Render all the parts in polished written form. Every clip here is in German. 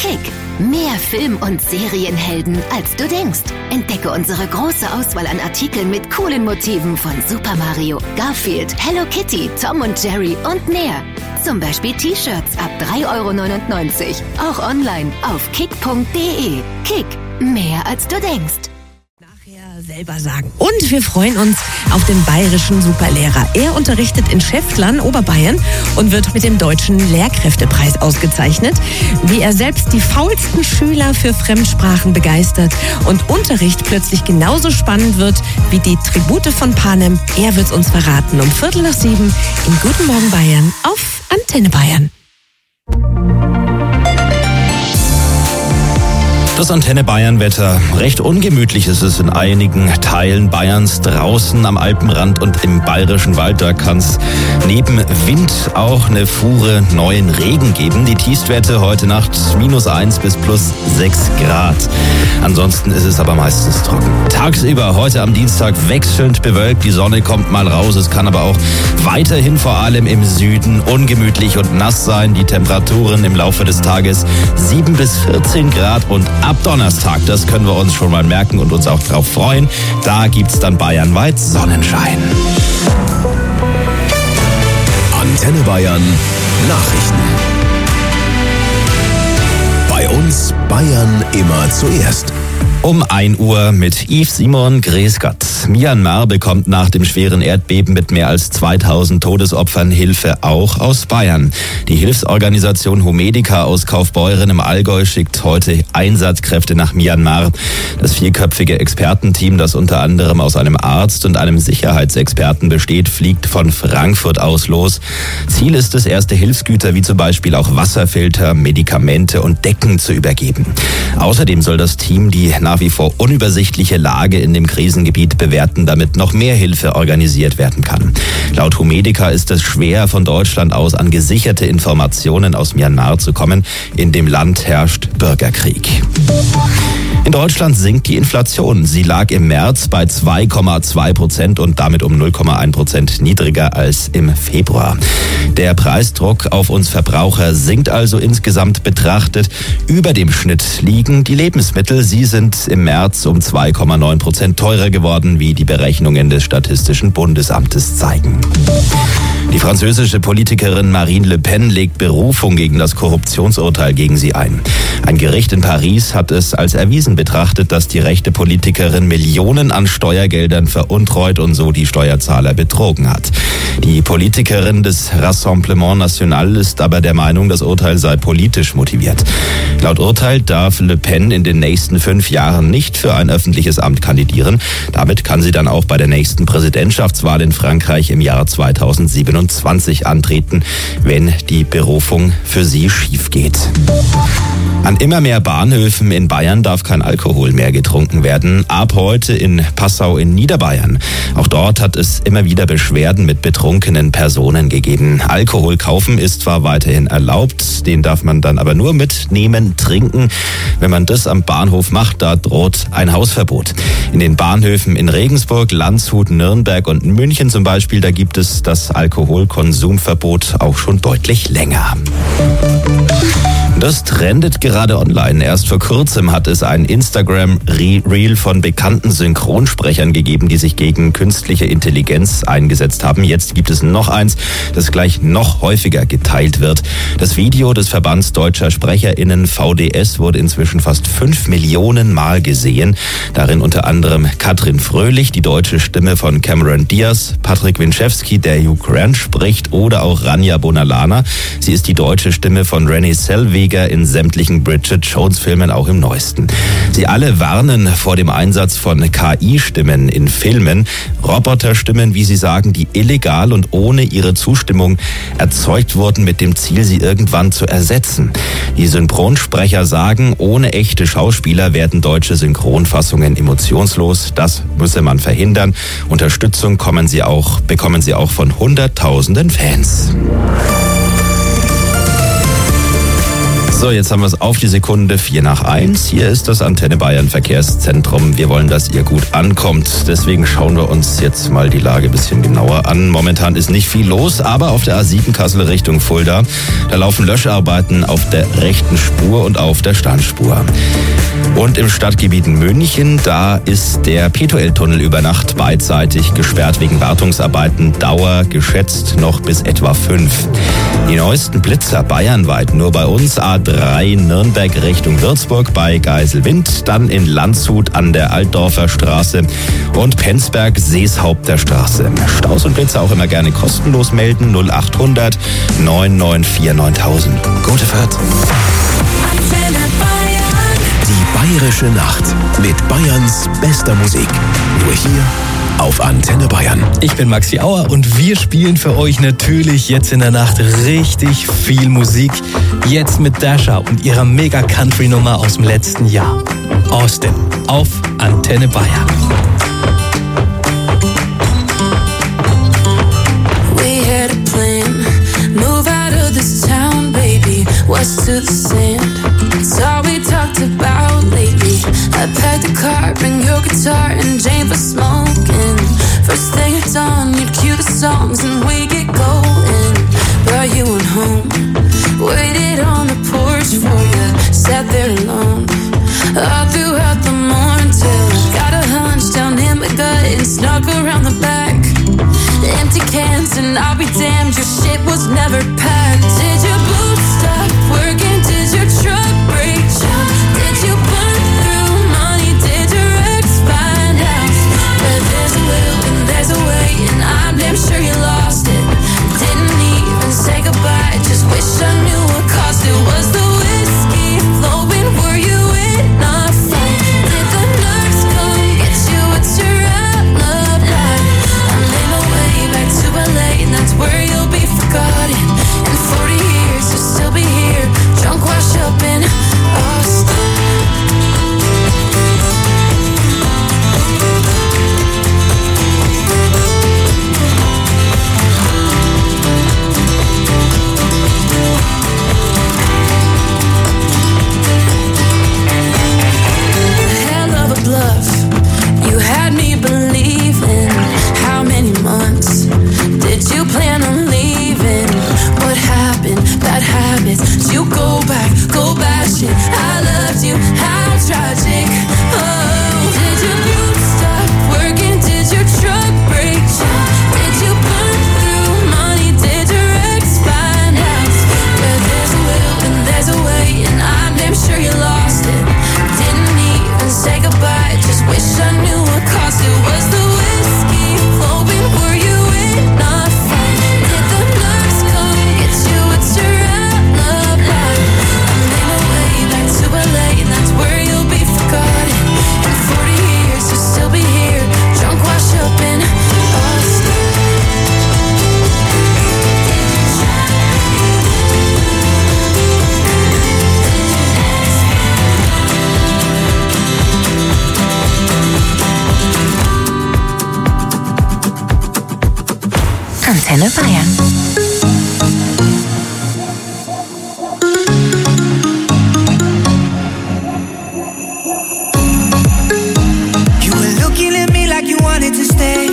Kick. Mehr Film- und Serienhelden, als du denkst. Entdecke unsere große Auswahl an Artikeln mit coolen Motiven von Super Mario, Garfield, Hello Kitty, Tom und Jerry und mehr. Zum Beispiel T-Shirts ab 3,99 €. Auch online auf kick.de. Kick, mehr als du denkst. Selber sagen. Und wir freuen uns auf den bayerischen Superlehrer. Er unterrichtet in Schäftlern, Oberbayern und wird mit dem Deutschen Lehrkräftepreis ausgezeichnet. Wie er selbst die faulsten Schüler für Fremdsprachen begeistert und Unterricht plötzlich genauso spannend wird wie die Tribute von Panem, er wird's uns verraten um 6:15 in Guten Morgen Bayern auf Antenne Bayern. Das Antenne Bayern Wetter. Recht ungemütlich ist es in einigen Teilen Bayerns. Draußen am Alpenrand und im bayerischen Wald, da kann es neben Wind auch eine Fuhre neuen Regen geben. Die Tiefstwerte heute Nacht -1 bis +6 Grad. Ansonsten ist es aber meistens trocken. Tagsüber heute am Dienstag wechselnd bewölkt. Die Sonne kommt mal raus. Es kann aber auch weiterhin vor allem im Süden ungemütlich und nass sein. Die Temperaturen im Laufe des Tages 7 bis 14 Grad und ab Donnerstag, das können wir uns schon mal merken und uns auch drauf freuen, da gibt's dann bayernweit Sonnenschein. Antenne Bayern Nachrichten. Bei uns Bayern immer zuerst. Um 1 Uhr mit Yves Simon, grüß Gott. Myanmar bekommt nach dem schweren Erdbeben mit mehr als 2000 Todesopfern Hilfe, auch aus Bayern. Die Hilfsorganisation Homedica aus Kaufbeuren im Allgäu schickt heute Einsatzkräfte nach Myanmar. Das 4-köpfige Expertenteam, das unter anderem aus einem Arzt und einem Sicherheitsexperten besteht, fliegt von Frankfurt aus los. Ziel ist es, erste Hilfsgüter wie zum Beispiel auch Wasserfilter, Medikamente und Decken zu übergeben. Außerdem soll das Team die nach wie vor unübersichtliche Lage in dem Krisengebiet bewerten, damit noch mehr Hilfe organisiert werden kann. Laut Homedica ist es schwer, von Deutschland aus an gesicherte Informationen aus Myanmar zu kommen. In dem Land herrscht Bürgerkrieg. In Deutschland sinkt die Inflation. Sie lag im März bei 2,2% und damit um 0,1% niedriger als im Februar. Der Preisdruck auf uns Verbraucher sinkt also insgesamt betrachtet. Über dem Schnitt liegen die Lebensmittel. Sie sind im März um 2,9% teurer geworden, wie die Berechnungen des Statistischen Bundesamtes zeigen. Die französische Politikerin Marine Le Pen legt Berufung gegen das Korruptionsurteil gegen sie ein. Ein Gericht in Paris hat es als erwiesen betrachtet, dass die rechte Politikerin Millionen an Steuergeldern veruntreut und so die Steuerzahler betrogen hat. Die Politikerin des Rassemblement National ist aber der Meinung, das Urteil sei politisch motiviert. Laut Urteil darf Le Pen in den nächsten 5 Jahren nicht für ein öffentliches Amt kandidieren. Damit kann sie dann auch bei der nächsten Präsidentschaftswahl in Frankreich im Jahr 2027 antreten, wenn die Berufung für sie schief geht. An immer mehr Bahnhöfen in Bayern darf kein Alkohol mehr getrunken werden. Ab heute in Passau in Niederbayern. Auch dort hat es immer wieder Beschwerden mit betrunkenen Personen gegeben. Alkohol kaufen ist zwar weiterhin erlaubt, den darf man dann aber nur mitnehmen, trinken. Wenn man das am Bahnhof macht, da droht ein Hausverbot. In den Bahnhöfen in Regensburg, Landshut, Nürnberg und München zum Beispiel, da gibt es das Alkoholkonsumverbot auch schon deutlich länger. Das trendet gerade online. Erst vor kurzem hat es ein Instagram-Reel von bekannten Synchronsprechern gegeben, die sich gegen künstliche Intelligenz eingesetzt haben. Jetzt gibt es noch eins, das gleich noch häufiger geteilt wird. Das Video des Verbands Deutscher SprecherInnen VDS wurde inzwischen fast 5 Millionen Mal gesehen. Darin unter anderem Katrin Fröhlich, die deutsche Stimme von Cameron Diaz, Patrick Winchewski, der Hugh Grant spricht, oder auch Rania Bonalana. Sie ist die deutsche Stimme von Renée Zellweger in sämtlichen Bridget Jones-Filmen, auch im neuesten. Sie alle warnen vor dem Einsatz von KI-Stimmen in Filmen, Roboterstimmen, wie sie sagen, die illegal und ohne ihre Zustimmung erzeugt wurden, mit dem Ziel, sie irgendwann zu ersetzen. Die Synchronsprecher sagen, ohne echte Schauspieler werden deutsche Synchronfassungen emotionslos. Das müsse man verhindern. Unterstützung bekommen sie auch von Hunderttausenden Fans. So, jetzt haben wir es auf die Sekunde 1:04. Hier ist das Antenne Bayern Verkehrszentrum. Wir wollen, dass ihr gut ankommt. Deswegen schauen wir uns jetzt mal die Lage ein bisschen genauer an. Momentan ist nicht viel los, aber auf der A7 Kassel Richtung Fulda, da laufen Löscharbeiten auf der rechten Spur und auf der Standspur. Und im Stadtgebiet München, da ist der Petueltunnel über Nacht beidseitig gesperrt wegen Wartungsarbeiten. Dauer geschätzt noch bis etwa 5. Die neuesten Blitzer bayernweit nur bei uns. A3 Nürnberg Richtung Würzburg bei Geiselwind, dann in Landshut an der Altdorfer Straße und Penzberg Seeshaupter Straße. Staus und Blitzer auch immer gerne kostenlos melden. 0800 994 9000. Gute Fahrt. Die Bayerische Nacht mit Bayerns bester Musik. Nur hier auf Antenne Bayern. Ich bin Maxi Auer und wir spielen für euch natürlich jetzt in der Nacht richtig viel Musik. Jetzt mit Dasha und ihrer Mega-Country-Nummer aus dem letzten Jahr. Austin auf Antenne Bayern. We had a plan, move out of this town, baby, west to the sand. It's all we talked about lately. I packed the car, bring your guitar and Jane for smoking. First thing at dawn, you'd cue the songs and we get going. But you went home, waited on the porch for you, sat there alone. All throughout the morning till I got a hunch down in my gut and snuck around the back. Empty cans and I'll be damned, your shit was never packed. Did your boots stop working? Did your truck break down? Did you burn through money? Did your ex find out? But there's a will and there's a way, and I'm damn sure you lost it. Didn't even say goodbye, just wish I knew what caused it. Was the whiskey flowing? Were you in a fight? Did the nurse come get you? What's your alibi? I made my way back to LA, and that's where you'll be forgotten. In 40 years you'll still be here, drunk, washed up in Austin. Hell of a bluff, you had me believing. How many months did you plan on leaving? What happened? Bad habits. Did you go back shit? I loved you, how tragic. Oh, did your boots stop working? Did your truck break down? Did you burn through money? Did your ex find out? But there's a will and there's a way, and I'm damn sure you lost it. Didn't even say goodbye, just wish I knew what caused it. Was the whiskey flowing? Were you in a fight? Did the nurse come get you? What's your alibi? I made my way back to LA, and that's where you'll be forgotten. In 40 years you'll still be here, drunk, washed up in Austin. Antenne Bayern. You were looking at me like you wanted to stay.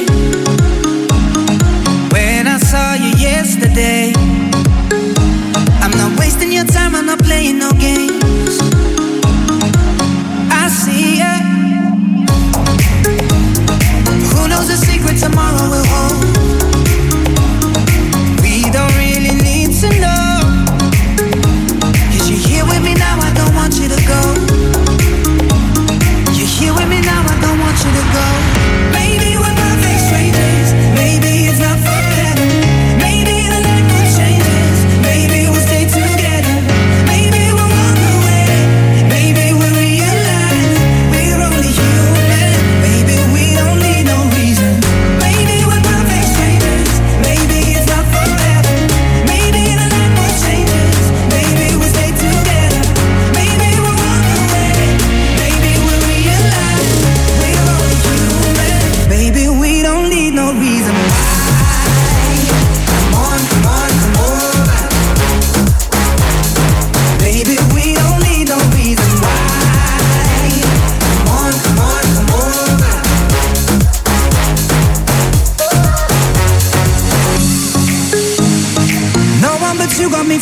When I saw you yesterday, I'm not wasting your time, I'm not playing no games. I see ya. Who knows the secret tomorrow will hold?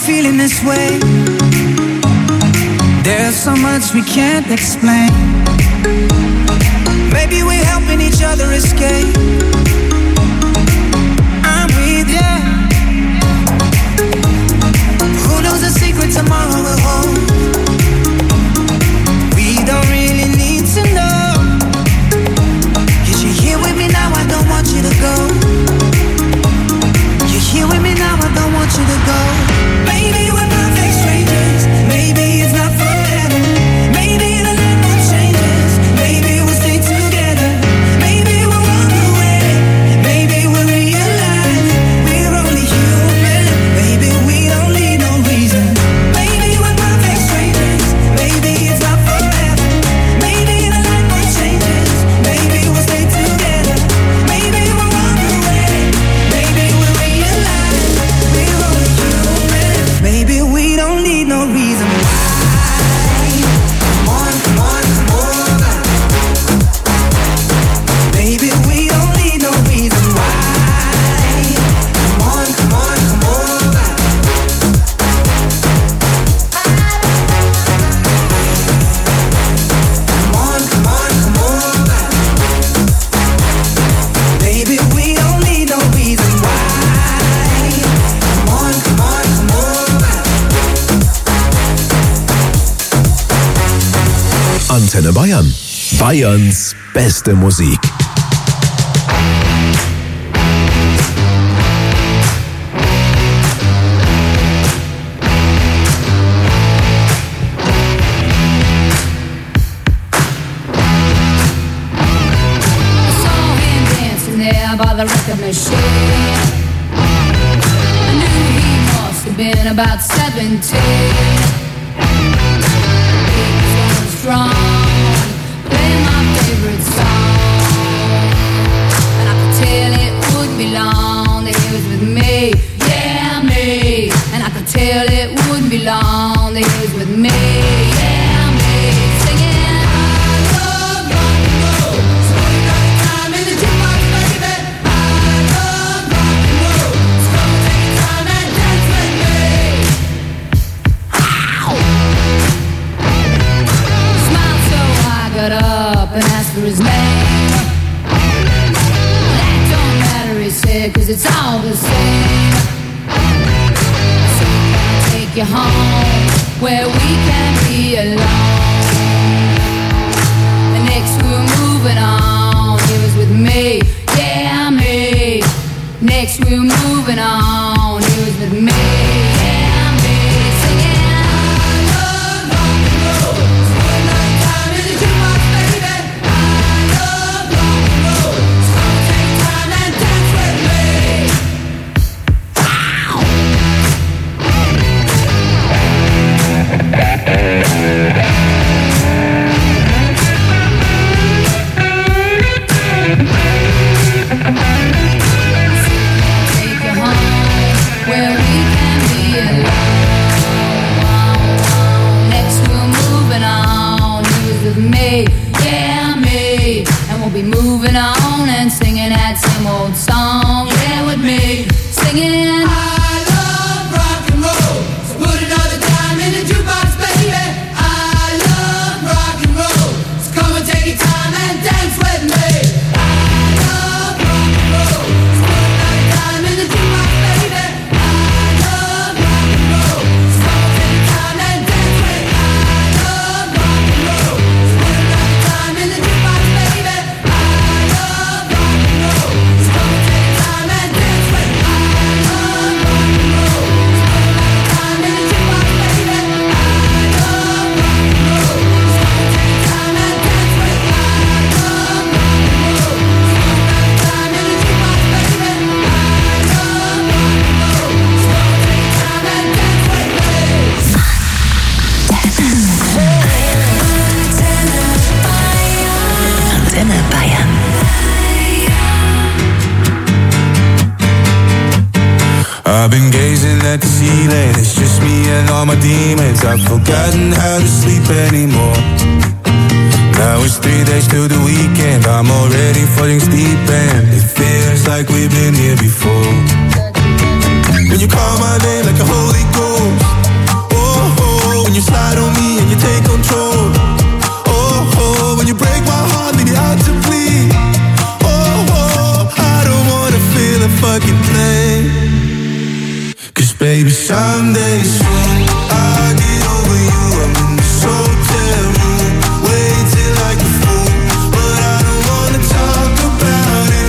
feeling this way. There's so much we can't explain. Maybe we're helping each other escape. I'm with you. Who knows the secret tomorrow will hold? We don't really need to know. 'Cause you're here with me now, I don't want you to go. You're here with me now, I don't want you to go. Maybe we're perfect strangers. Maybe it's not forever. Maybe the night won't change us. Maybe we'll stay together. Maybe we'll walk away. Maybe we'll realize we're only human. Maybe we don't need no reason. Maybe we're perfect strangers. Maybe it's not forever. Maybe the night won't change us. Maybe we'll stay together. Maybe we'll walk away. Maybe we'll realize we're only human. Maybe we don't need no reason why. Come on, come on, come on. Maybe we don't need no reason why. Come on, come on, come on. Come on, come on, come on. Maybe we don't need no reason why. Come on, come on, come on. Antenne Bayern. Bayerns beste Musik. I saw him dancing there by the record machine. I knew he must have been about 17. He was going strong, playing my favorite song. And I could tell it wouldn't be long that he was with me, yeah, me. And I could tell it wouldn't be long that he was with me, yeah, me. Singing, I love rock and roll. So you got a time in the jukebox, baby. I love rock and roll. So come and take your time and dance with me. Smiled so I got up and asked for his name. That don't matter, he said, 'cause it's all the same. So can I take you home where we can be alone? The next we were moving on, he was with me, yeah, me. Next we were moving on, he was with me, yeah, me. Singing, I love rock and roll. So one night time in the jukebox, baby. I love rock and roll. So come and take time and dance with me. Take you home where we can be alone. Next we're moving on. He was with me, yeah, me. And we'll be moving on and singing that same old song, yeah, with me. Singing, I love rock and roll. So put another time in the jukebox, baby. I love rock and roll. So come and take your time and dance with me. I love rock and roll. So put another time in the jukebox, baby. I love rock and roll. So come and take your time and dance with me. I love rock and roll. So put another time in the jukebox, baby. I love rock and roll. So come and take your time and dance with me. I love rock and roll. So put another time in the jukebox, baby. I love rock and roll. So come and take your time and dance with me. I love rock and roll. So put another time in the jukebox, baby. I love rock and roll. So come and take your time and dance with me. Antenne Bayern. I've been gazing at the ceiling, it's just me and all my demons. I've forgotten how to sleep anymore. Now it's 3 days till the weekend, I'm already falling deep and it feels like we've been here before. When you call my name like a holy ghost, you slide on me and you take control. Oh, when you break my heart, leave it out to bleed. Oh, I don't wanna feel a fucking thing. 'Cause baby, someday soon I'll get over you. I'm in this hotel room, waiting like a fool, but I don't wanna talk about it.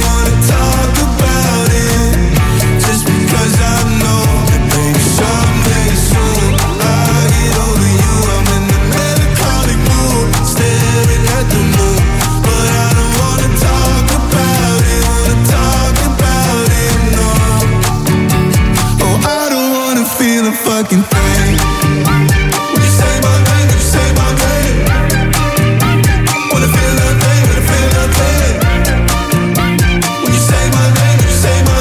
Just because I know that baby, someday soon I'll get over you. I'm in the melancholic mood, staring at the moon, but I don't wanna talk about it. No. Oh, I don't wanna feel a fucking thing. When you say my name, when you say my name, wanna feel nothing, wanna feel nothing. When you say my name, when you say my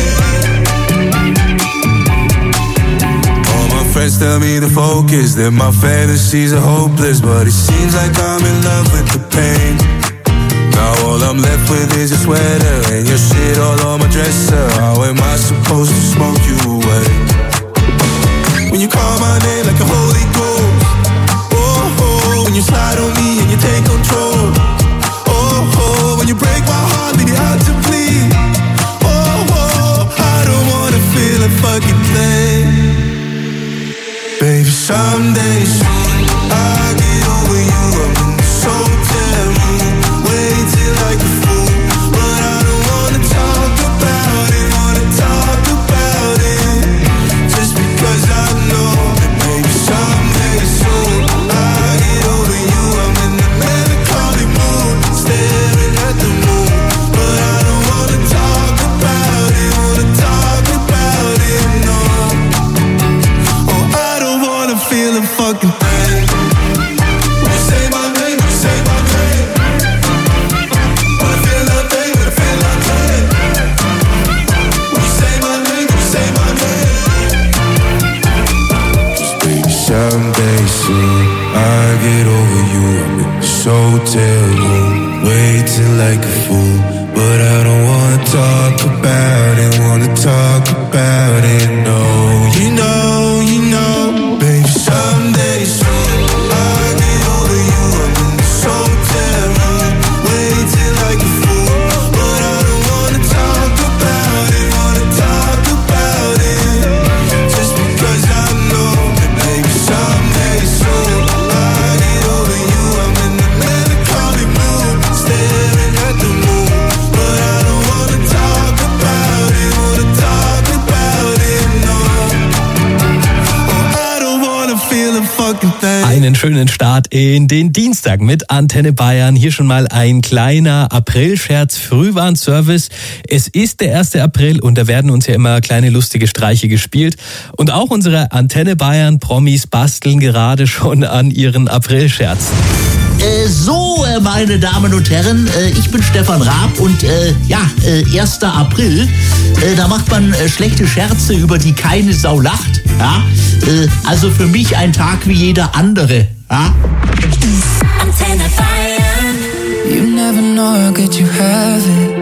name. All my friends tell me to focus, that my fantasies are hopeless, but it seems like I'm in love with the pain. Now all I'm left with is your sweater and your shit all on my dresser. How am I supposed to smoke you away? When you call my name like a holy ghost. Oh, when you slide on me and you take control. Oh, when you break my heart, leave it out to bleed. Oh, I don't wanna feel a fucking thing. Baby, someday soon I'll get over you. I'm in this hotel room, waiting like a fool, but I don't wanna talk about it. Just because I know that baby, someday soon I'll get over you. I'm in the melancholic mood, staring at the moon, but I don't wanna talk about it. No. Oh, I don't wanna feel a fucking thing. When you say my name, when you say my name, wanna feel nothing, wanna feel nothing. When you say my name, when you say my name. Just baby, someday soon I'll get over you. I'm in this hotel room, waiting like a fool, but I don't wanna talk about it. No, you know, baby, someday soon I'll get over you. I'm in this hotel room, waiting like a fool, but I don't wanna talk about it. Just because I know that baby, someday soon I'll get over you. I'm in the melancholic mood, staring at the moon, but I don't wanna talk about it. No. Oh, I don't wanna feel a fucking thing. Einen schönen Start in den Dienstag mit Antenne Bayern. Hier schon mal ein kleiner Aprilscherz, Frühwarnservice. Es ist der 1. April und da werden uns ja immer kleine lustige Streiche gespielt. Und auch unsere Antenne Bayern Promis basteln gerade schon an ihren Aprilscherzen. Meine Damen und Herren, ich bin Stefan Raab und 1. April, da macht man schlechte Scherze, über die keine Sau lacht. Ja? Also für mich ein Tag wie jeder andere. Ja? Antenne Bayern. You never know how good you have it.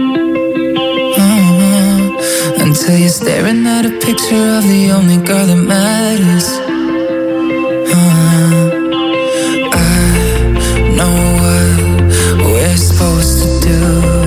Until you're staring at a picture of the only girl that matters. Know what we're supposed to do.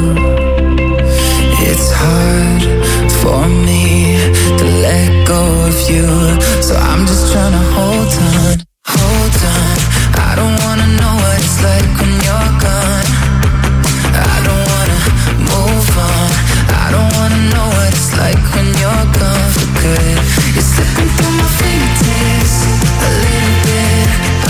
It's hard for me to let go of you, so I'm just trying to hold on. I don't wanna know what it's like when you're gone. I don't wanna move on. I don't wanna know what it's like when you're gone for good. You're slipping through my fingertips a little bit.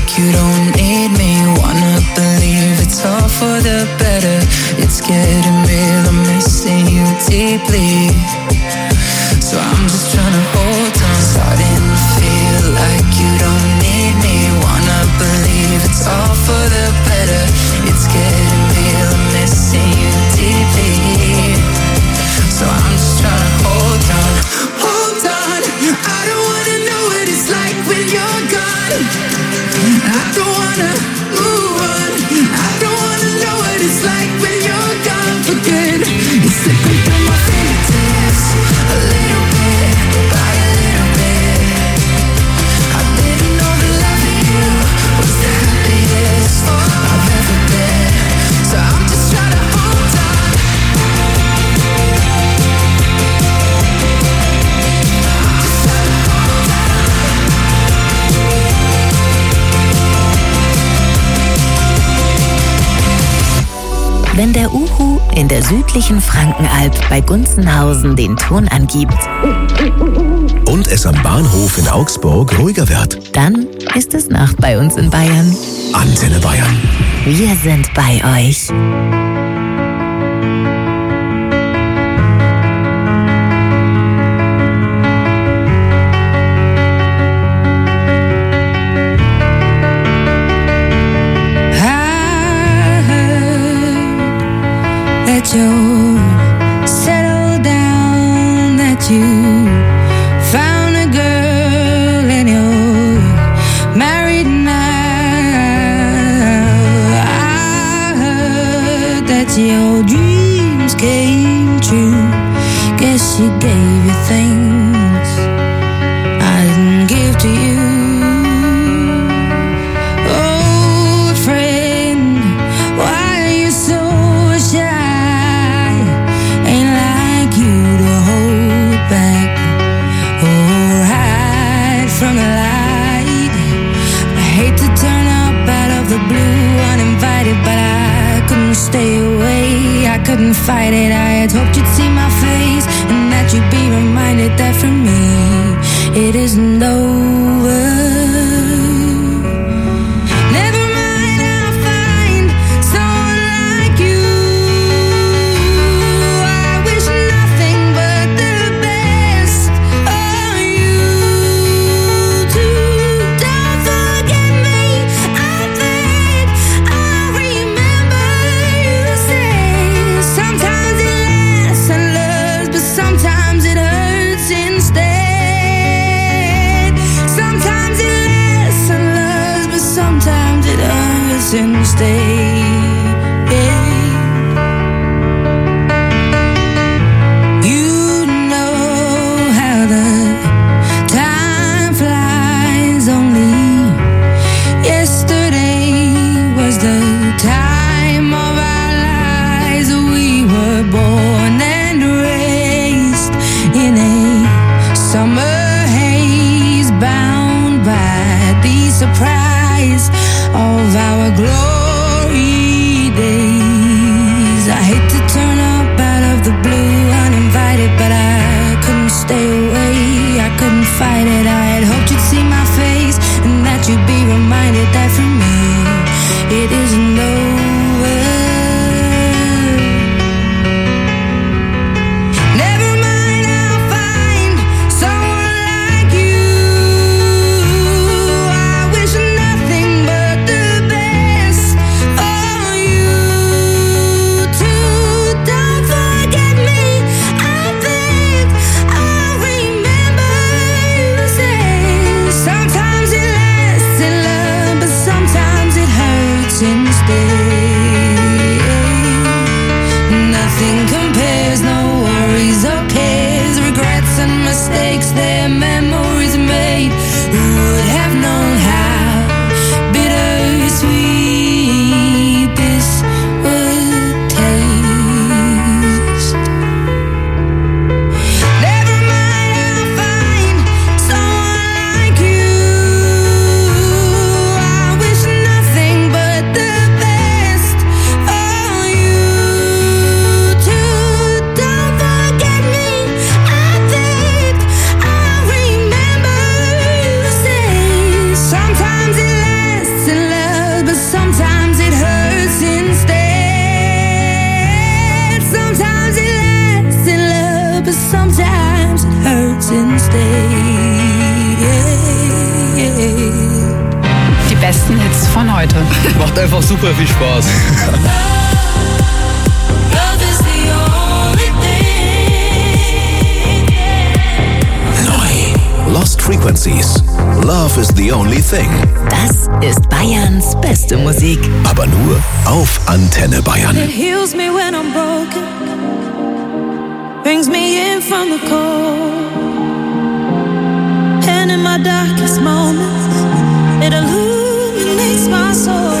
like you don't need me. Wanna believe it's all for the better. It's getting real, I'm missing you deeply. So I'm just trying to hold on. Starting to feel like you don't need me. Wanna believe it's all for the better. It's getting real, I'm missing you deeply. So I'm just trying to hold on. Hold on, I don't wanna know what it's like when you're gone. I don't wanna move on. I don't wanna know what it's like when you're gone for good. It's slipping through my fingertips, a little bit, by a little bit. I didn't know the love of you was the happiest I've ever been. So I'm just trying to hold on. Wenn der Uhu in der südlichen Frankenalb bei Gunzenhausen den Ton angibt Und es am Bahnhof in Augsburg ruhiger wird. dann ist es Nacht bei uns in Bayern. Antenne Bayern. Wir sind bei euch. That you settled down, that you found a girl and you're married now. I heard that your dreams came true. Guess she gave you things I didn't give to you. Old friend, why are you so shy? Ain't like you to hold back or hide from the light. I hate to turn up out of the blue uninvited, but I couldn't stay away. I couldn't fight it. I had hoped you'd see my face and that you'd be reminded that for me it isn't over. Never mind, I'll find someone like you. I wish nothing but the best for you too. Don't forget me. I think I remember you say sometimes it lasts and loves, but sometimes it hurts instead. Sometimes it lasts and loves, but sometimes it hurts instead. You know how the time flies. Only yesterday was the time of our lives. We were born and raised in a summer haze, bound by the surprise of our glory days. I hate to turn up out of the blue uninvited, but I couldn't stay away. I couldn't fight it. I had hoped you'd see my face and that you'd be reminded that for me it isn't over. Never mind, I'll find someone like you. I wish nothing but the best for you too. Don't forget me. I think I remember you say Die besten Hits von heute. Macht einfach super viel Spaß. Lost Frequencies. Love is the only thing. Das ist Bayerns beste Musik. Aber nur auf Antenne Bayern. It heals me when I'm broken, brings me in from the cold, and in my darkest moments it illuminates my soul.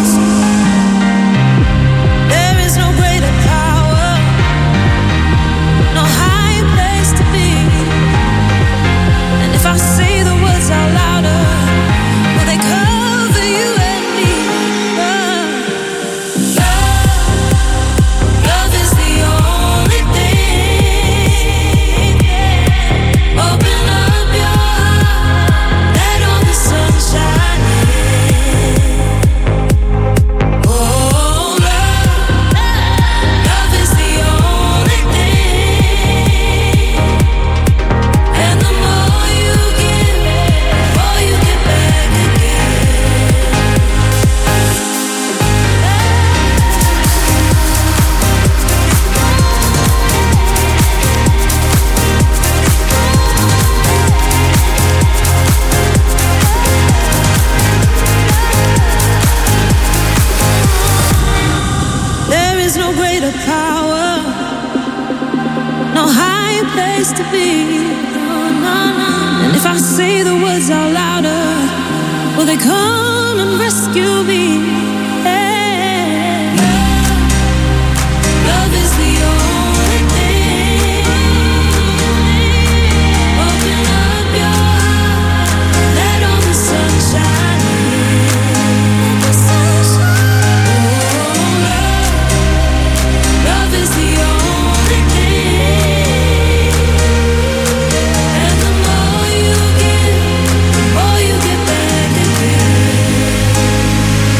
There is no greater power, no higher place to be. And if I say the words out louder, will they cover you and me? Love is the only thing. Open up your heart, let all the sunshine in. Oh, love is the only thing. And the more you give, the more you get back again. There is no greater power, no higher place to be. And if I say the words out louder, will they come and rescue me? Yeah. Love is the only thing. Open up your heart, let all the sunshine in. Love is the only thing. And the more you give, the more you get back again.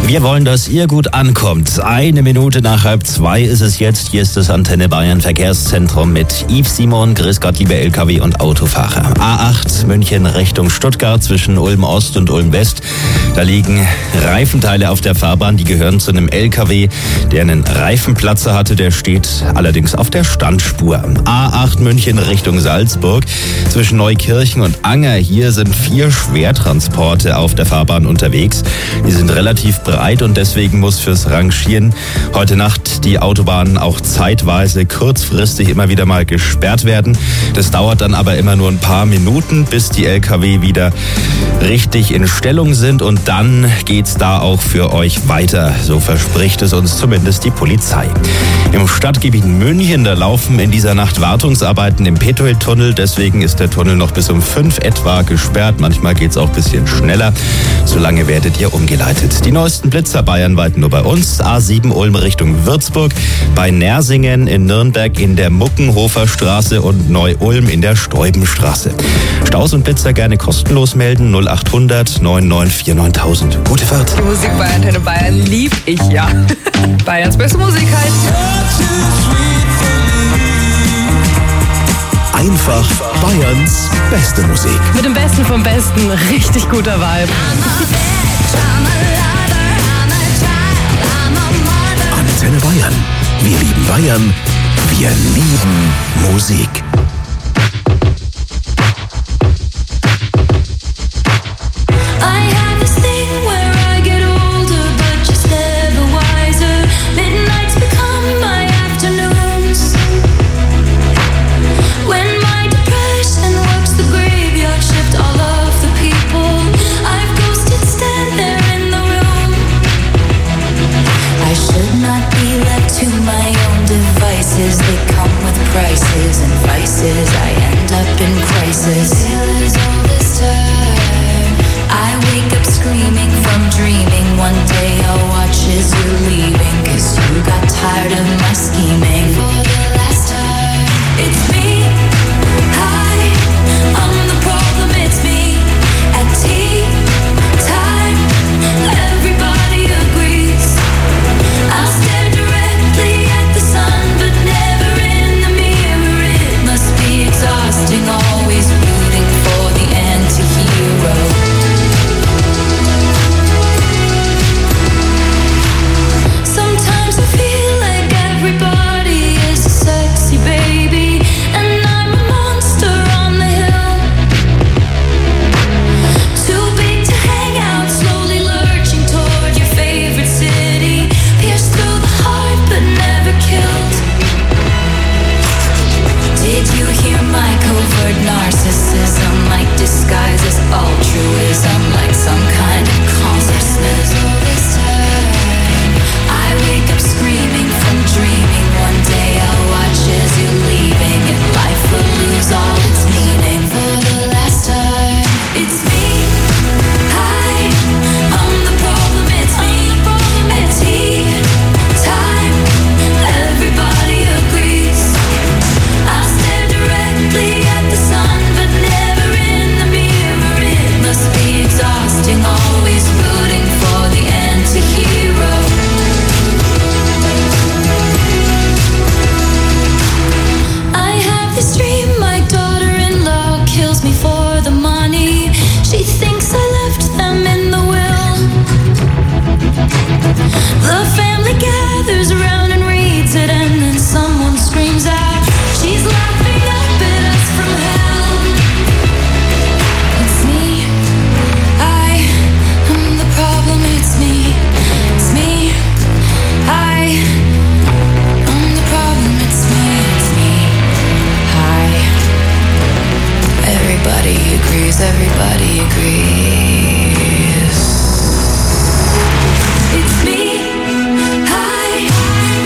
Wir wollen, dass ihr gut ankommt. 1 Minute nach 1:30 ist es jetzt. Hier ist das Antenne Bayern Verkehrszentrum mit Yves Simon. Grüß Gott, liebe LKW- und Autofahrer. A8 München Richtung Stuttgart zwischen Ulm Ost und Ulm West. Da liegen Reifenteile auf der Fahrbahn. Die gehören zu einem LKW, der einen Reifenplatzer hatte. Der steht allerdings auf der Standspur. A8 München Richtung Salzburg zwischen Neukirchen und Anger. Hier sind 4 Schwertransporte auf der Fahrbahn unterwegs. Die sind relativ breit und deswegen muss fürs Rangieren heute Nacht die Autobahn auch zeitweise kurzfristig immer wieder mal gesperrt werden. Das dauert dann aber immer nur ein paar Minuten, bis die LKW wieder richtig in Stellung sind und dann geht's da auch für euch weiter. So verspricht es uns zumindest die Polizei. Im Stadtgebiet München, da laufen in dieser Nacht Wartungsarbeiten im Petueltunnel. Deswegen ist der Tunnel noch bis um 5 etwa gesperrt. Manchmal geht's auch ein bisschen schneller. Solange werdet ihr umgeleitet. Die neuesten Blitzer bayernweit nur bei uns. A7 Ulm Richtung Würzburg, bei Nersingen, in Nürnberg in der Muckenhofer Straße und Neu-Ulm in der Steubenstraße. Staus und Blitzer gerne kostenlos melden. 0800 994 9000. Gute Fahrt. Die Musik bei Antenne Bayern lieb ich ja. Bayerns beste Musik halt. Einfach Bayerns beste Musik. Mit dem Besten vom Besten. Richtig guter Vibe. Antenne Bayern. Wir lieben Bayern. Wir lieben Musik. They come with prices and vices. I end up in crisis. Is all this time. I wake up screaming from dreaming. One day I'll watch as you're leaving, 'cause you got tired of my scheming. For the last time, it's me. Hi, I'm the problem, it's me. At tea time, everybody agrees. I'll stare directly at the sun, but never in the mirror. It must be exhausting, always rooting for the anti-hero. Sometimes I feel like everybody is a sexy baby, and I'm a monster on the hill. Too big to hang out, slowly lurching toward your favorite city. Pierced through the heart, but never killed. Did you hear my covert narcissism? Like disguise as altruism, like some kind of consciousness. All this time, I wake up screaming from dreaming. One day I'll watch as you're leaving, and life will lose all its meaning. For the last time, it's me. Hi, I'm the problem, it's me. At tea time, everybody agrees. I'll stare directly at the sun, but never in the mirror. It must be exhausting, always rooting for the anti-hero. I have this dream, my daughter-in-law kills me for the money. She thinks I left them in the will. The family gathers around and reads it, and then someone screams out, she's laughing up at us from hell. It's me. I am the problem, it's me. It's me. I am the problem, it's me. It's me. Hi. Everybody agrees, everybody agrees. It's me. Hi.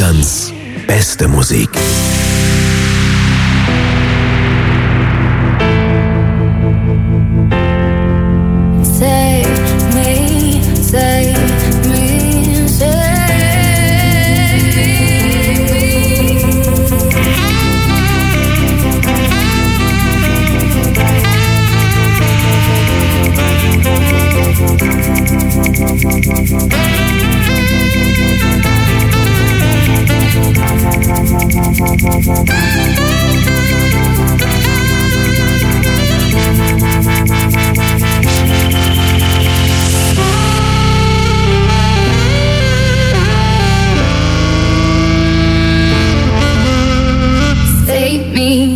Bayerns beste Musik. Save me, save me, save save me.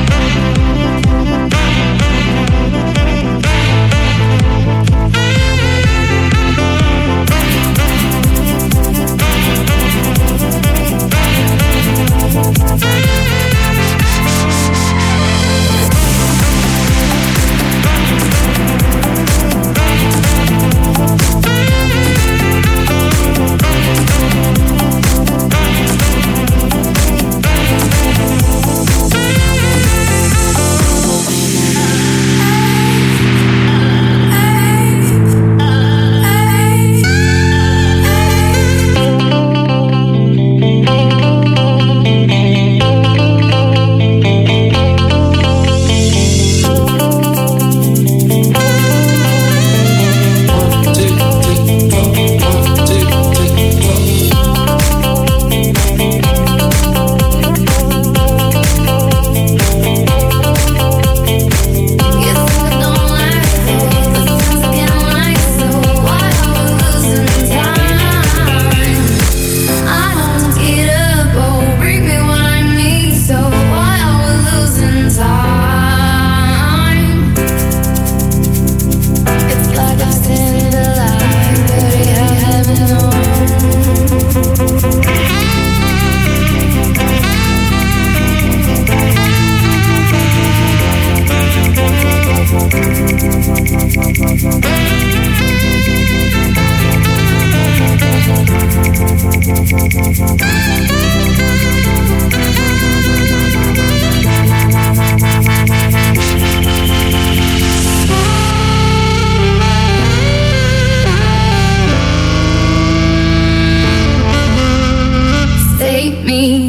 Save me.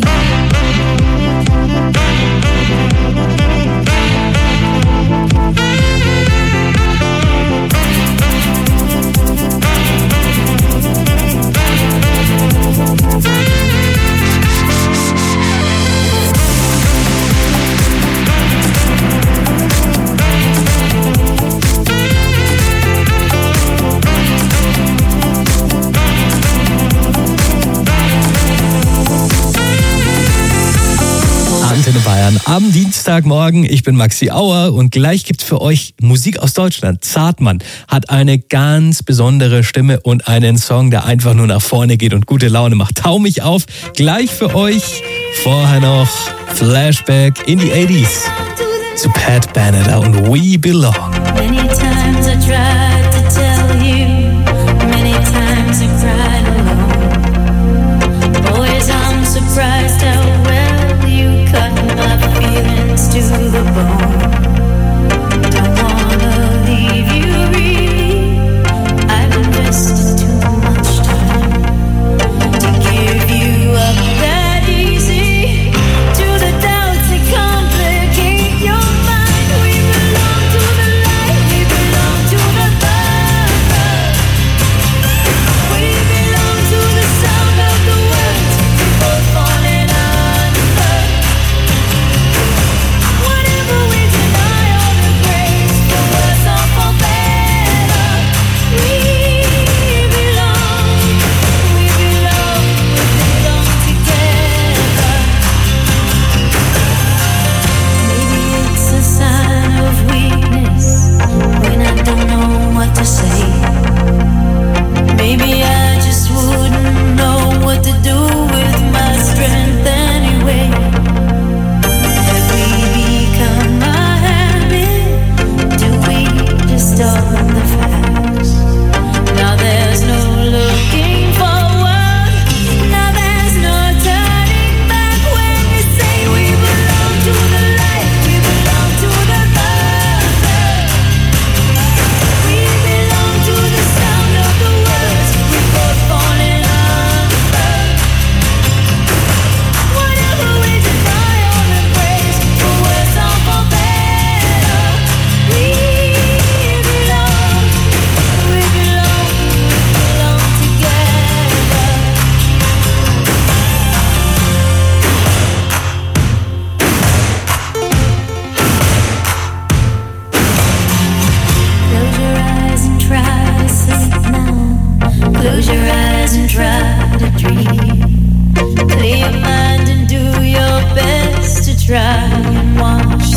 Antenne Bayern am Dienstagmorgen. Ich bin Maxi Auer und gleich gibt's für euch Musik aus Deutschland. Zartmann hat eine ganz besondere Stimme und einen Song, der einfach nur nach vorne geht und gute Laune macht. Tau mich auf, gleich für euch. Vorher noch Flashback in die 80s zu Pat Benatar und We Belong. Many times I tried to tell you, many times you cried alone. Boys, I'm surprised how well you cut my feelings to the bone. Don't wanna leave you, really. I've invested too much time to give you up that easy. To the doubts that complicate your mind. We belong to the light, we belong to the dark.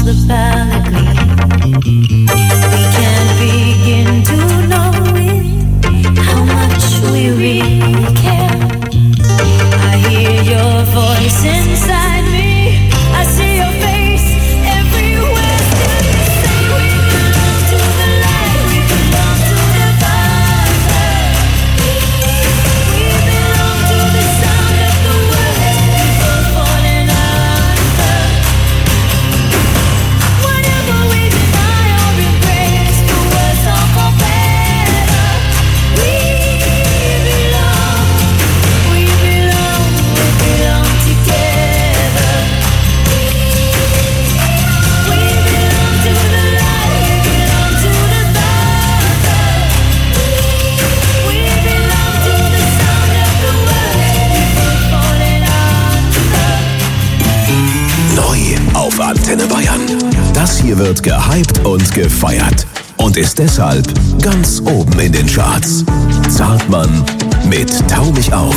the balcony. We can't begin to know it, how much we really care. I hear your voice inside me. I see your face everywhere. Still you say we belong to the light. We belong to the Father. We belong to the sound of the words people falling under. Whatever we deny or embrace, the words all go better. We belong together. We belong to the light, we belong to the Father. We belong to the sound of the words people falling under. Neu auf Antenne Bayern. Das hier wird gehypt und gefeiert und ist deshalb ganz oben in den Charts. Zartmann mit Tau mich auf.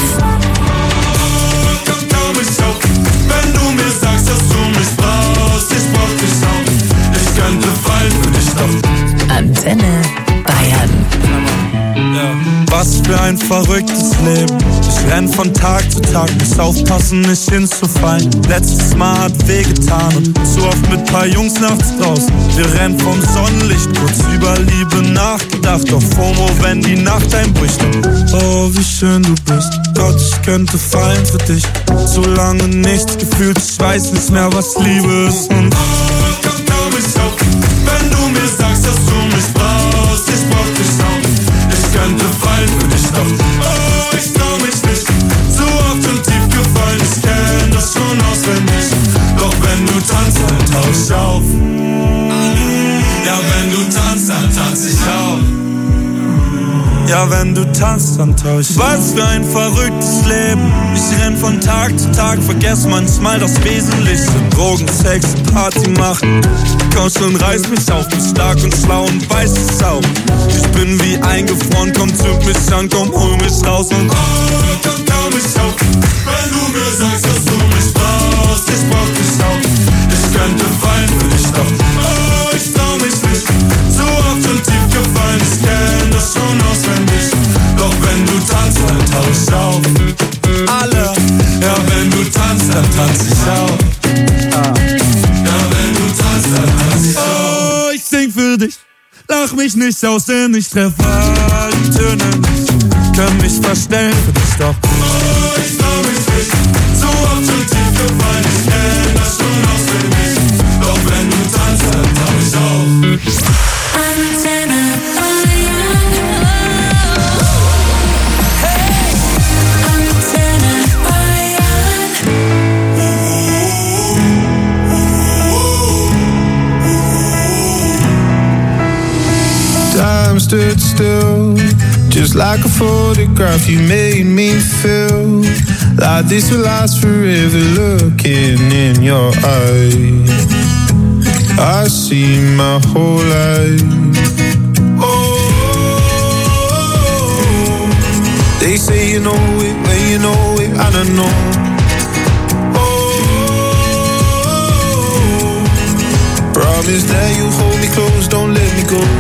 Tau mich auf, wenn du mir sagst, dass du mich brauchst. Ich brauch dich auch, ich könnte fallen für dich doch. Antenne Bayern. Ja. Was für ein verrücktes Leben. Ich renn von Tag zu Tag, muss aufpassen, nicht hinzufallen. Letztes Mal hat wehgetan und zu oft mit paar Jungs nachts draußen. Wir rennen vom Sonnenlicht, kurz über Liebe nachgedacht. Auf FOMO, wenn die Nacht einbricht. Oh, wie schön du bist. Gott, ich könnte fallen für dich. So lange nichts gefühlt, ich weiß nicht mehr, was Liebe ist. Und tau mich auf, wenn du mir sagst, dass du mich brauchst. Ich brauch dich auch, ich könnte fallen für dich doch. Oh, ich trau mich nicht, so oft und tief gefallen. Ich kenn das schon auswendig. Doch wenn du tanzt, dann tauch ich auf. Ja, wenn du tanzt, dann tanz ich auch. Ja, wenn du tanzt, dann tauch ich. Was für ein verrücktes Leben. Ich renn von Tag zu Tag, vergess manchmal das Wesentliche. Drogen, Sex, Party machen. Komm schon, reiß mich auf, bin stark und schlau und weiß es auch. Ich bin wie eingefroren, komm, zünd mich an, komm, hol mich raus und tau mich auf. Wenn du mir sagst, dass du mich brauchst, ich brauch dich auch. Ich könnte fallen für dich doch. Oh, ich trau mich nicht, so oft und tief gefallen. Ich kenn das schon auswendig. Doch wenn du tanzt, dann tauch ich auf. Alle, ja, wenn du tanzt, dann tanz ich auch. Ja, wenn du tanzt, dann tanz ich auch. Oh, ich sing für dich, lach mich nicht aus, denn ich treffe all die Töne nicht. Kann mich verstellen für dich doch. Oh, ich trau mich nicht, so oft schon tief gefallen. Ich kenn das schon auswendig. Doch wenn du tanzt, dann tauch ich auf. Antenne Bayern. Hey! Antenne Bayern. Time stood still, just like a photograph. You made me feel like this will last forever. Looking in your eyes, I see my whole life. Oh, they say you know it when you know it, and I know. Oh, promise that you hold me close, don't let me go.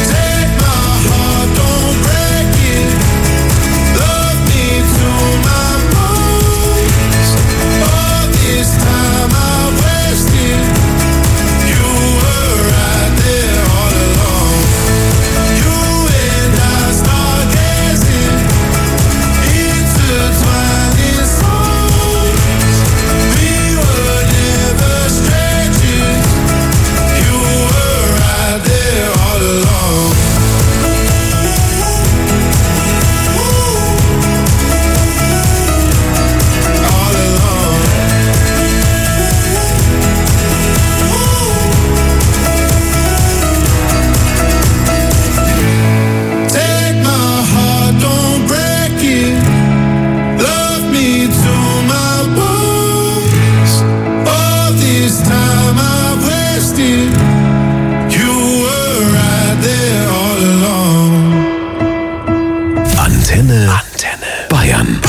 My Antenne Bayern.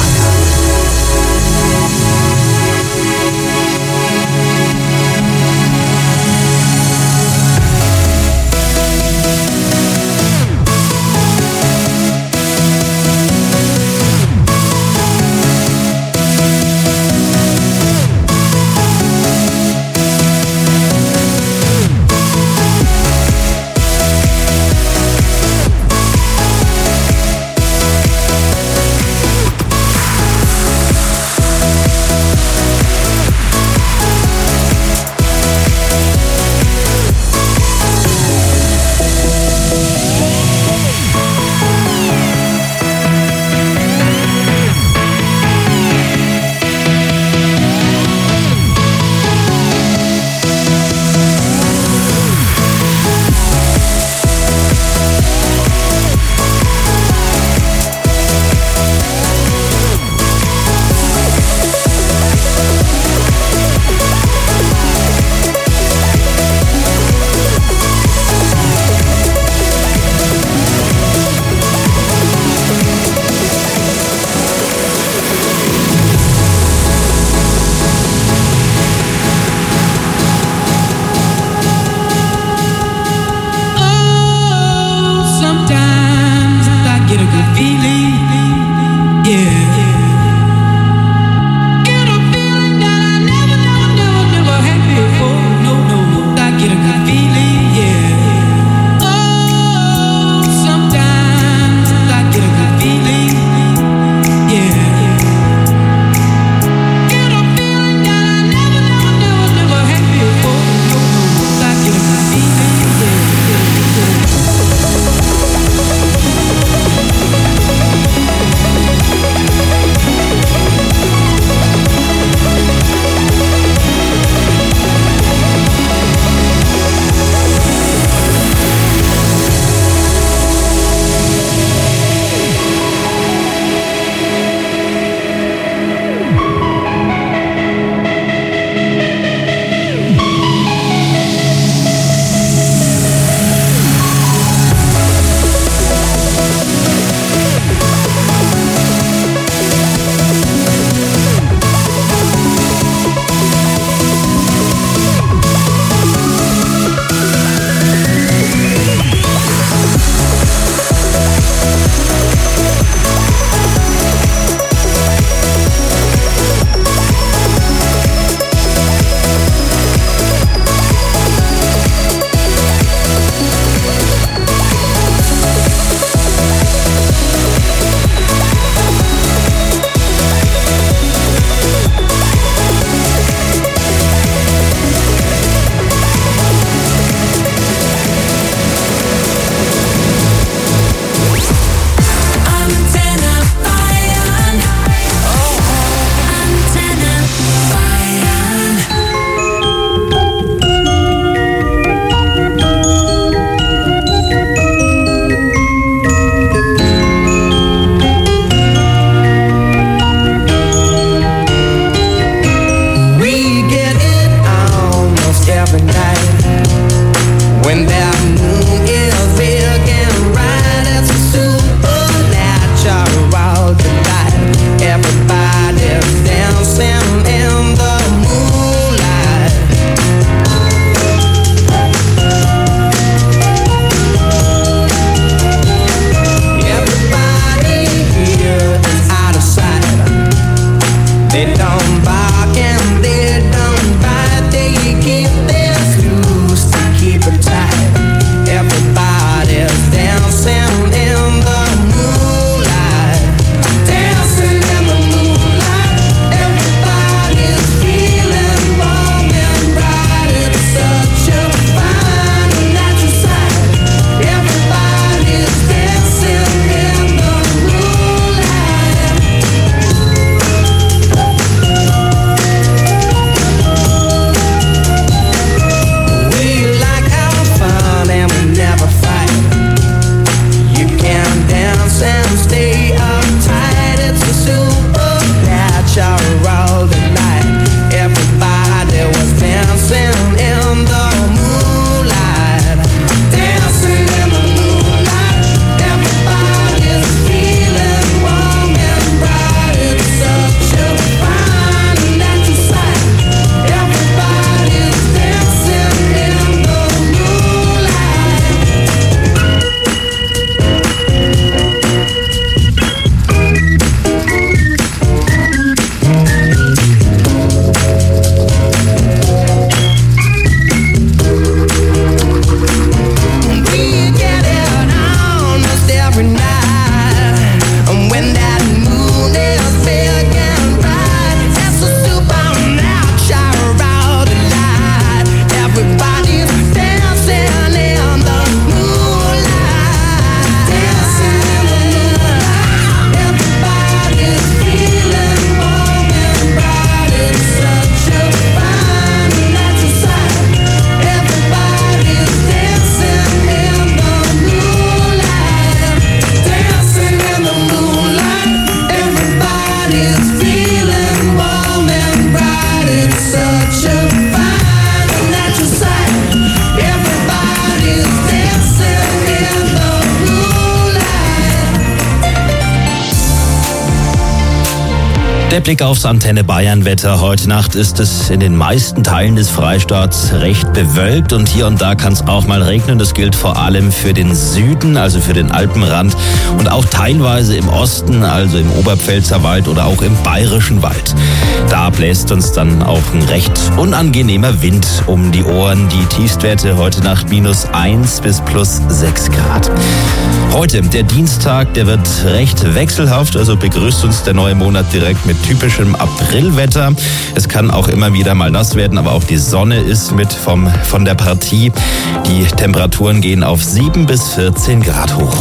Der Blick aufs Antenne Bayern Wetter. Heute Nacht ist es in den meisten Teilen des Freistaats recht bewölkt und hier und da kann es auch mal regnen. Das gilt vor allem für den Süden, also für den Alpenrand und auch teilweise im Osten, also im Oberpfälzer Wald oder auch im Bayerischen Wald. Da bläst uns dann auch ein recht unangenehmer Wind um die Ohren. Die Tiefstwerte heute Nacht -1 bis +6 Grad. Heute, der Dienstag, der wird recht wechselhaft, also begrüßt uns der neue Monat direkt mit typischem Aprilwetter. Es kann auch immer wieder mal nass werden, aber auch die Sonne ist mit von der Partie. Die Temperaturen gehen auf 7 bis 14 Grad hoch.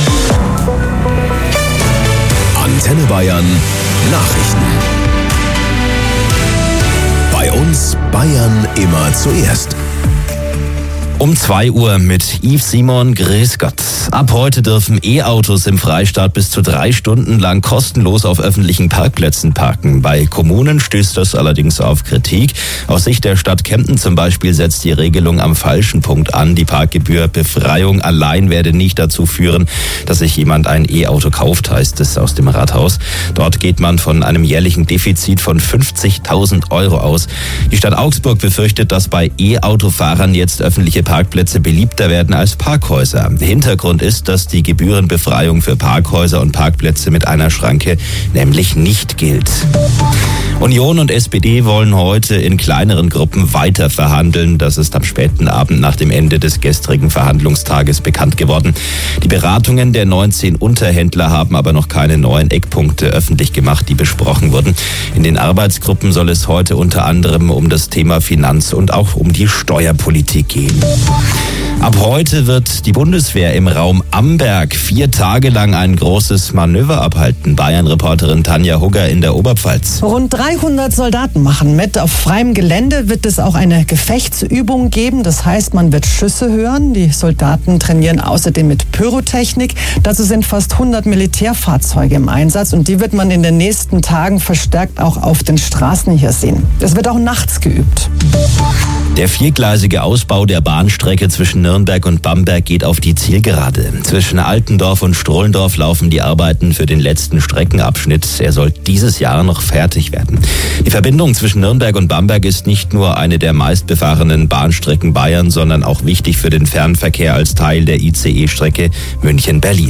Antenne Bayern Nachrichten. Bei uns Bayern immer zuerst. Um 2 Uhr mit Yves Simon, grüß Gott. Ab heute dürfen E-Autos im Freistaat bis zu 3 Stunden lang kostenlos auf öffentlichen Parkplätzen parken. Bei Kommunen stößt das allerdings auf Kritik. Aus Sicht der Stadt Kempten zum Beispiel setzt die Regelung am falschen Punkt an. Die Parkgebührbefreiung allein werde nicht dazu führen, dass sich jemand ein E-Auto kauft, heißt es aus dem Rathaus. Dort geht man von einem jährlichen Defizit von 50.000 Euro aus. Die Stadt Augsburg befürchtet, dass bei E-Autofahrern jetzt öffentliche Parkplätze beliebter werden als Parkhäuser. Hintergrund ist, dass die Gebührenbefreiung für Parkhäuser und Parkplätze mit einer Schranke nämlich nicht gilt. Union und SPD wollen heute in kleineren Gruppen weiter verhandeln. Das ist am späten Abend nach dem Ende des gestrigen Verhandlungstages bekannt geworden. Die Beratungen der 19 Unterhändler haben aber noch keine neuen Eckpunkte öffentlich gemacht, die besprochen wurden. In den Arbeitsgruppen soll es heute unter anderem um das Thema Finanz- und auch um die Steuerpolitik gehen. Ab heute wird die Bundeswehr im Raum Amberg 4 Tage lang ein großes Manöver abhalten. Bayern-Reporterin Tanja Hugger in der Oberpfalz. Rund 300 Soldaten machen mit. Auf freiem Gelände wird es auch eine Gefechtsübung geben. Das heißt, man wird Schüsse hören. Die Soldaten trainieren außerdem mit Pyrotechnik. Dazu sind fast 100 Militärfahrzeuge im Einsatz und die wird man in den nächsten Tagen verstärkt auch auf den Straßen hier sehen. Es wird auch nachts geübt. Der 4-gleisige Ausbau der Bahnstrecke zwischen Nürnberg und Bamberg geht auf die Zielgerade. Zwischen Altendorf und Strohlendorf laufen die Arbeiten für den letzten Streckenabschnitt. Er soll dieses Jahr noch fertig werden. Die Verbindung zwischen Nürnberg und Bamberg ist nicht nur eine der meistbefahrenen Bahnstrecken Bayern, sondern auch wichtig für den Fernverkehr als Teil der ICE-Strecke München-Berlin.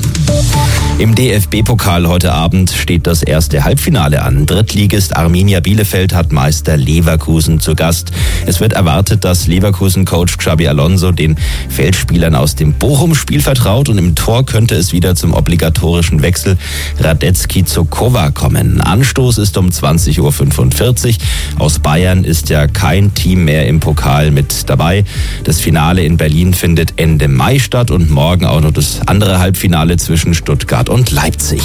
Im DFB-Pokal heute Abend steht das erste Halbfinale an. Drittligist Arminia Bielefeld hat Meister Leverkusen zu Gast. Es wird erwartet, dass Leverkusen-Coach Xabi Alonso den Feldspielern aus dem Bochum-Spiel vertraut und im Tor könnte es wieder zum obligatorischen Wechsel Radetzky-Zokova kommen. Anstoß ist um 20:45 Uhr. Aus Bayern ist ja kein Team mehr im Pokal mit dabei. Das Finale in Berlin findet Ende Mai statt und morgen auch noch das andere Halbfinale zwischen Stuttgart und Leipzig.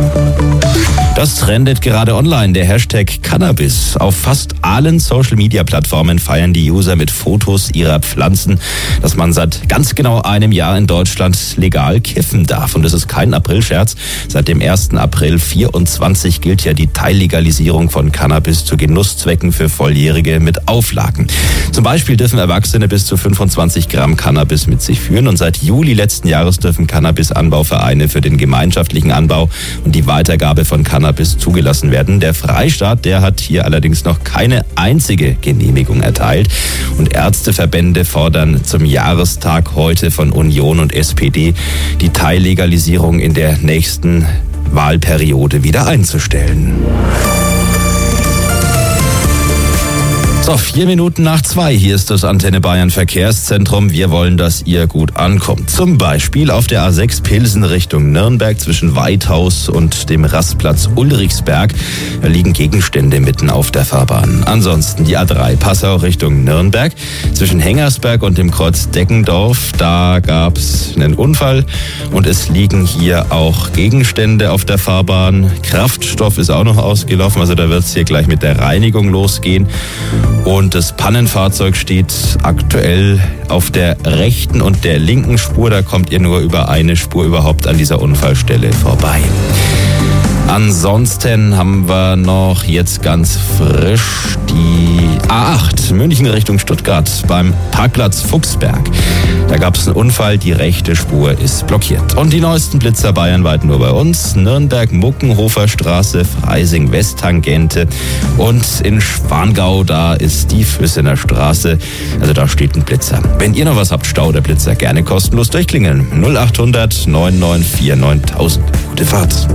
Das trendet gerade online, der Hashtag Cannabis. Auf fast allen Social-Media-Plattformen feiern die User mit Fotos ihrer Pflanzen, dass man seit ganz genau einem Jahr in Deutschland legal kiffen darf. Und das ist kein Aprilscherz. Seit dem 1. April 2024 gilt ja die Teillegalisierung von Cannabis zu Genusszwecken für Volljährige mit Auflagen. Zum Beispiel dürfen Erwachsene bis zu 25 Gramm Cannabis mit sich führen und seit Juli letzten Jahres dürfen Cannabis-Anbauvereine für den gemeinschaftlichen Anbau und die Weitergabe von Cannabis zugelassen werden. Der Freistaat, der hat hier allerdings noch keine einzige Genehmigung erteilt. Und Ärzteverbände fordern zum Jahrestag heute von Union und SPD die Teillegalisierung in der nächsten Wahlperiode wieder einzustellen. So, 4 Minuten nach 2. Hier ist das Antenne Bayern Verkehrszentrum. Wir wollen, dass ihr gut ankommt. Zum Beispiel auf der A6 Pilsen Richtung Nürnberg zwischen Weithaus und dem Rastplatz Ulrichsberg. Da liegen Gegenstände mitten auf der Fahrbahn. Ansonsten die A3 Passau Richtung Nürnberg zwischen Hengersberg und dem Kreuz Deggendorf. Da gab es einen Unfall und es liegen hier auch Gegenstände auf der Fahrbahn. Kraftstoff ist auch noch ausgelaufen, also da wird es hier gleich mit der Reinigung losgehen. Und das Pannenfahrzeug steht aktuell auf der rechten und der linken Spur. Da kommt ihr nur über eine Spur überhaupt an dieser Unfallstelle vorbei. Ansonsten haben wir noch jetzt ganz frisch die A8, München Richtung Stuttgart, beim Parkplatz Fuchsberg. Da gab es einen Unfall, die rechte Spur ist blockiert. Und die neuesten Blitzer bayernweit nur bei uns. Nürnberg, Muckenhofer Straße, Freising, Westtangente. Und in Schwangau, da ist die Füssener Straße. Also da steht ein Blitzer. Wenn ihr noch was habt, Stau oder Blitzer, gerne kostenlos durchklingeln. 0800 994 9000. Gute Fahrt.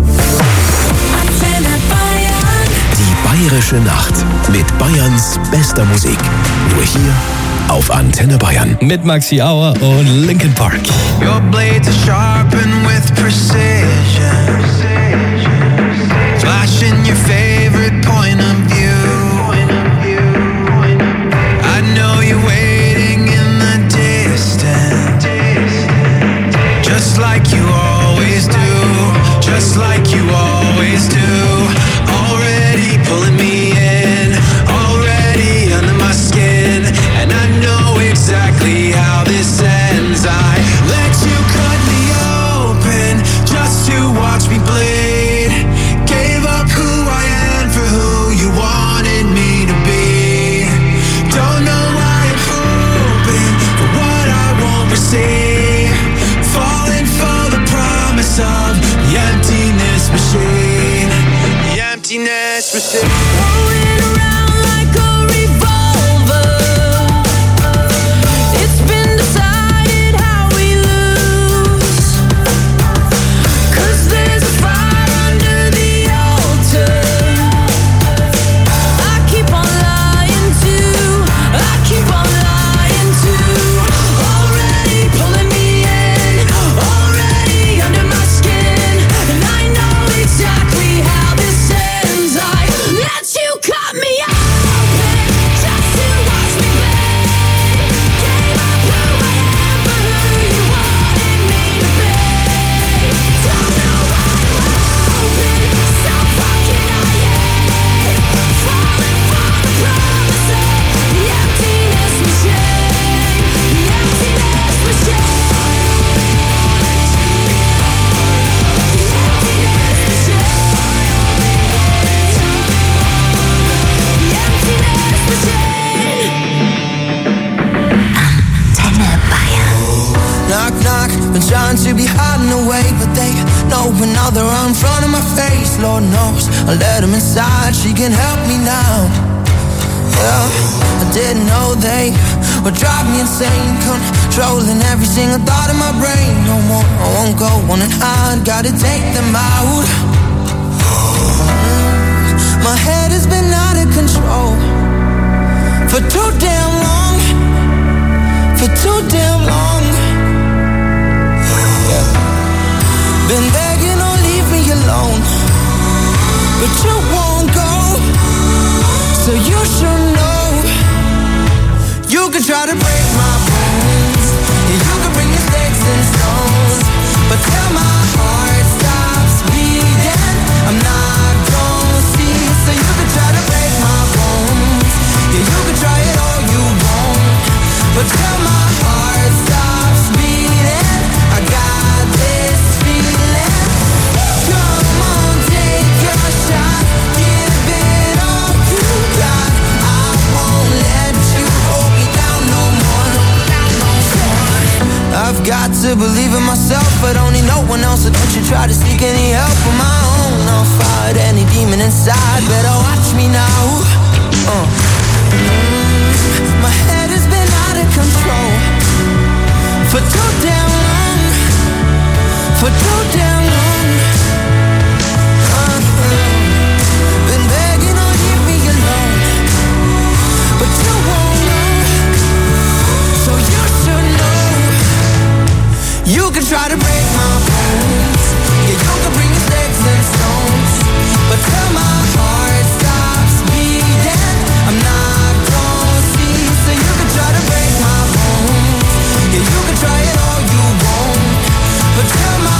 Die Bayerische Nacht mit Bayerns bester Musik. Nur hier auf Antenne Bayern. Mit Maxi Auer und Linkin Park. Your blades are sharpened with precision. Flashing your favorite point of view. I know you're waiting in the distance. Just like you always do. Just like you always do. Already pulling me in. Already under my skin. And I know exactly how this ends. I let you cut me open just to watch me bleed. Gave up who I am for who you wanted me to be. Don't know why I'm hoping for what I won't receive. Falling for the promise of the emptiness machine. The emptiness machine. Rolling around like a revolver. It's been decided how we lose. 'Cause there's a fire under the altar. I keep on lying to. I keep on lying to. Already pulling me in. Already under my skin. And I know exactly how this ends. I let you cut me open just to watch me bleed. Gave up who I am for who you wanted me to be. Don't know what I'm hoping, so fucking I am. Falling for the promise of the emptiness machine. The emptiness machine. Knock, knock, been trying to be hiding away, but they know now they're right in front of my face. Lord knows I let them inside, she can help me now. Yeah, I didn't know they would drive me insane, controlling every single thought in my brain. No more, I won't go on and hide, gotta take them out. My head has been out of control for too damn long, for too damn long. Been begging, oh leave me alone, but you won't go, so you should know. You can try to break my bones, yeah, you can bring your sticks and stones, but till my heart stops beating, I'm not gonna see. So you can try to break my bones, yeah, you can try it all you want, but till my heart stops beating, I got this feeling. Come on, take a shot, give it all you got. I won't let you hold me down no more. I've got to believe in myself, but only no one else. So don't you try to seek any help on my own. I'll fight any demon inside, better watch me now. My head has been out of control for too damn long, for too damn